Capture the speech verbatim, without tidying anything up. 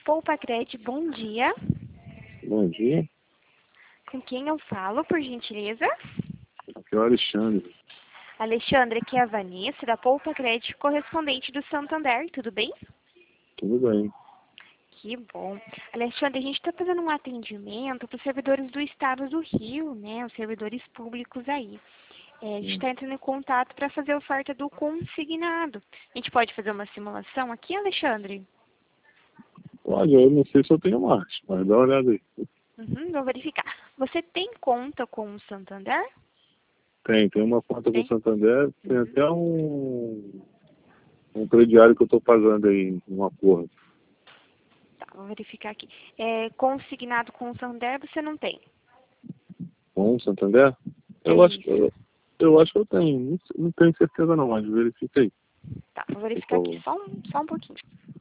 Poupacred, bom dia. Bom dia, Com quem eu falo, por gentileza? aqui é o Alexandre. Alexandre, aqui é a Vanessa, da Poupacred, correspondente do Santander, tudo bem? Tudo bem? Que bom. Alexandre, a gente está fazendo um atendimento para os servidores do estado do Rio, né? Os servidores públicos aí. É, a gente está entrando em contato para fazer a oferta do consignado. A gente pode fazer uma simulação aqui, Alexandre? Olha, eu não sei se eu tenho mais, mas dá uma olhada aí. Uhum, vou verificar. Você tem conta com o Santander? Tem, tem uma conta com o Tem? Santander, tem Uhum. até um, um crediário que eu estou pagando aí, um acordo. Tá, vou verificar aqui. É, consignado com o Santander você não tem? Com o Santander? É Eu acho, que- isso. eu, eu acho que eu tenho, não, não tenho certeza não, mas verifica aí, Tá, vou por verificar aqui favor. só um, só um pouquinho.